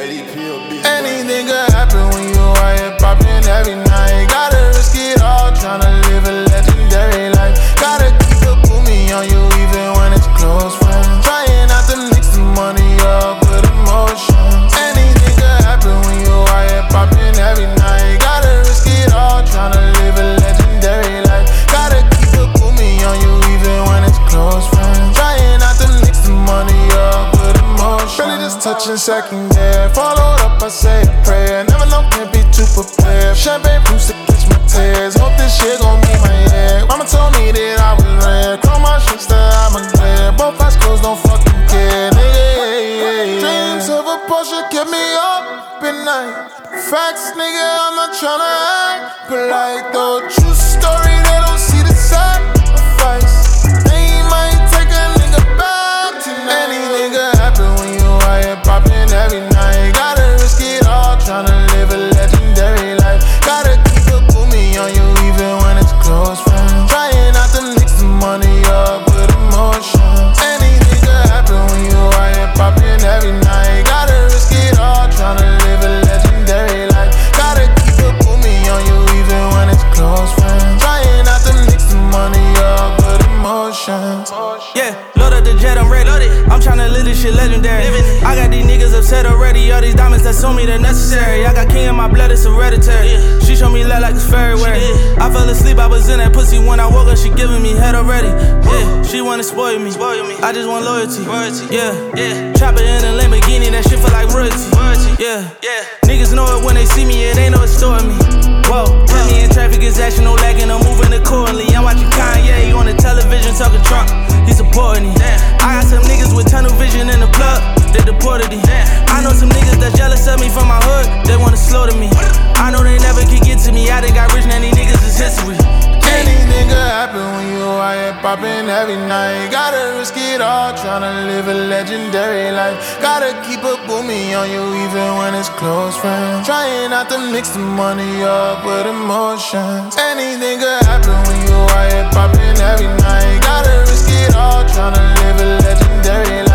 Anything could happen when you out here popping every night. Gotta risk it all, tryna live a legendary life. Gotta keep it booming on you even when it's close friends. Trying not to mix the money up with emotions. Anything could happen when you out here popping every night. Gotta risk it all, tryna live a legendary life. Gotta keep it booming on you even when it's close friends. Trying not to mix the money up with emotions. Really just touching second gear. Followed up, I say a prayer. Never know, can't be too prepared. Champagne boost to catch my tears. Hope this shit gon' be my head. Mama told me that I was rare. Chrome my shit, that I'm a glare. Both eyes closed, don't fucking care, nigga. Dreams of a Porsche kept me up at night. Facts, nigga, I'm not tryna act polite though. True story, they don't see the sacrifice. They might take a nigga back tonight. Anything could happen when you out here popping every night. Gotta risk it all, tryna live a legendary life. Gotta keep it booming on you even when it's close friends. Trying not to mix the money up with emotions. Anything could happen when you out here popping every night. Gotta risk it all, tryna live a legendary life. Gotta keep it booming on you even when it's close friends. Trying not to mix the money up with emotions. Yeah, load up the jet, I'm ready. I'm tryna live this shit legendary. I got these niggas upset already. All these diamonds that told me they're necessary. I got king in my blood, it's hereditary. She showed me love like it's February. I fell asleep, I was in that pussy when I woke up. She giving me head already. Yeah, she wanna spoil me. I just want loyalty. Yeah, chopper in a Lamborghini, that shit feel like royalty. Yeah, niggas know it when they see me, it ain't no extorting me. Whoa, put me in traffic, it's action, no lagging, I'm moving accordingly. I'm watching Kanye on the television talking Trump. He supporting me. I got some niggas with tunnel vision in the plug, they deported me. I know some niggas that's jealous of me from my hood, they wanna slaughter me. I know they never could get to me, I done got rich, now these niggas is history. Anything could happen when you out here popping every night. Gotta risk it all, tryna live a legendary life. Gotta keep it booming on you even when it's close friends. Trying not to mix the money up with emotions. Anything could happen when you out here popping every night. Gotta risk it all, tryna live a legendary life.